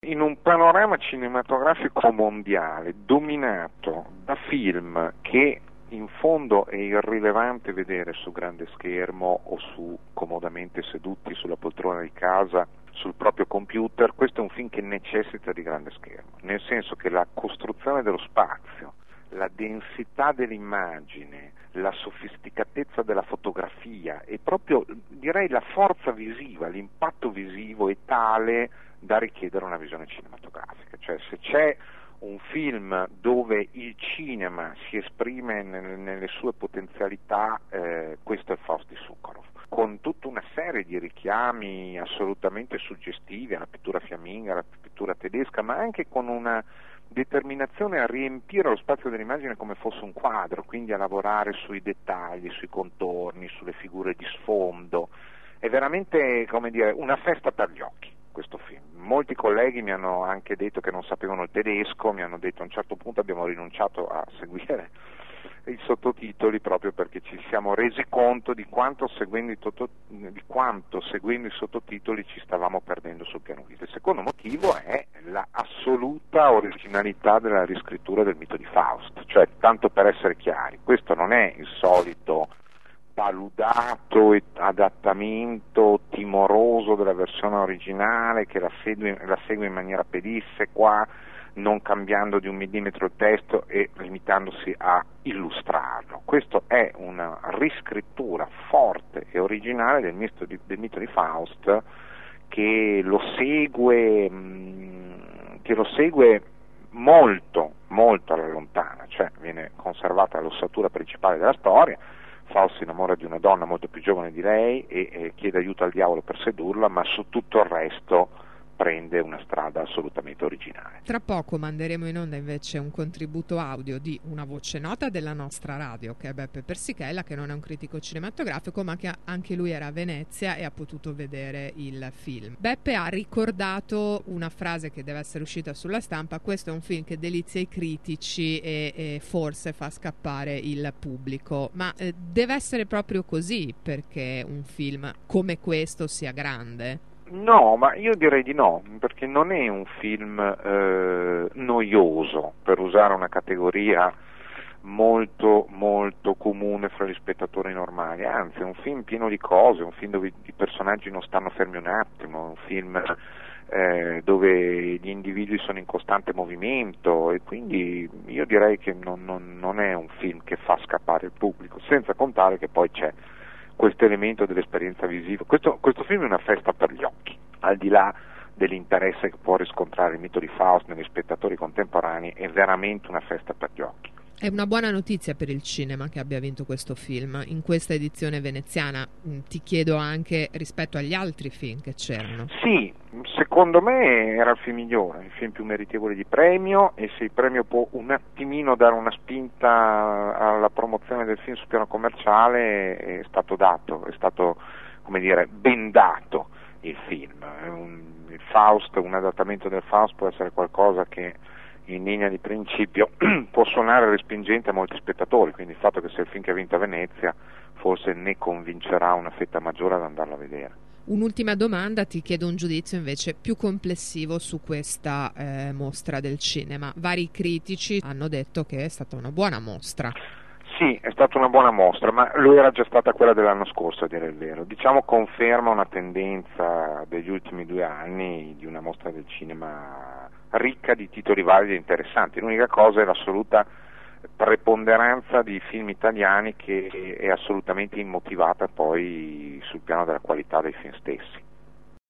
In un panorama cinematografico mondiale dominato da film che in fondo è irrilevante vedere su grande schermo o comodamente seduti sulla poltrona di casa sul proprio computer, questo è un film che necessita di grande schermo, nel senso che la costruzione dello spazio, la densità dell'immagine, la sofisticatezza della fotografia e proprio direi la forza visiva, l'impatto visivo è tale da richiedere una visione cinematografica. Cioè, se c'è un film dove il cinema si esprime nelle sue potenzialità, questo è Faust di Sukharov, con tutta una serie di richiami assolutamente suggestivi alla pittura fiamminga, alla pittura tedesca, ma anche con una determinazione a riempire lo spazio dell'immagine come fosse un quadro, quindi a lavorare sui dettagli, sui contorni, sulle figure di sfondo. È veramente, come dire, una festa per gli occhi questo film. Molti colleghi mi hanno anche detto che non sapevano il tedesco, mi hanno detto a un certo punto abbiamo rinunciato a seguire i sottotitoli proprio perché ci siamo resi conto di quanto seguendo i sottotitoli ci stavamo perdendo sul piano visivo. Il secondo motivo è la assoluta originalità della riscrittura del mito di Faust, cioè, tanto per essere chiari, questo non è il solito paludato adattamento timoroso della versione originale che la segue in maniera pedissequa, non cambiando di un millimetro il testo e limitandosi a illustrarlo. Questo è una riscrittura forte e originale del mito di Faust che lo segue molto, molto alla lontana, cioè viene conservata l'ossatura principale della storia. Faust si innamora di una donna molto più giovane di lei e chiede aiuto al diavolo per sedurla, ma su tutto il resto prende una strada assolutamente originale. Tra poco manderemo in onda invece un contributo audio di una voce nota della nostra radio, che è Beppe Persichella, che non è un critico cinematografico ma che anche lui era a Venezia e ha potuto vedere il film. Beppe ha ricordato una frase che deve essere uscita sulla stampa: questo è un film che delizia i critici e forse fa scappare il pubblico, ma deve essere proprio così perché un film come questo sia grande? No, ma io direi di no, perché non è un film noioso, per usare una categoria molto molto comune fra gli spettatori normali, anzi è un film pieno di cose, un film dove i personaggi non stanno fermi un attimo, un film dove gli individui sono in costante movimento e quindi io direi che non è un film che fa scappare il pubblico, senza contare che poi c'è questo elemento dell'esperienza visiva. Questo film è una festa per gli occhi, al di là dell'interesse che può riscontrare il mito di Faust negli spettatori contemporanei, è veramente una festa per gli occhi. È una buona notizia per il cinema che abbia vinto questo film in questa edizione veneziana. Ti chiedo anche rispetto agli altri film che c'erano. Sì, secondo me era il film migliore, il film più meritevole di premio, e se il premio può un attimino dare una spinta alla promozione del film sul piano commerciale è stato dato, è stato, come dire, ben dato il film. Il Faust, un adattamento del Faust può essere qualcosa che in linea di principio può suonare respingente a molti spettatori, quindi il fatto che sia il film che ha vinto a Venezia forse ne convincerà una fetta maggiore ad andarlo a vedere. Un'ultima domanda, ti chiedo un giudizio invece più complessivo su questa mostra del cinema. Vari critici hanno detto che è stata una buona mostra. Sì, è stata una buona mostra, ma lo era già stata quella dell'anno scorso, a dire il vero. Diciamo conferma una tendenza degli ultimi 2 anni di una mostra del cinema ricca di titoli validi e interessanti. L'unica cosa è l'assoluta preponderanza di film italiani che è assolutamente immotivata poi sul piano della qualità dei film stessi.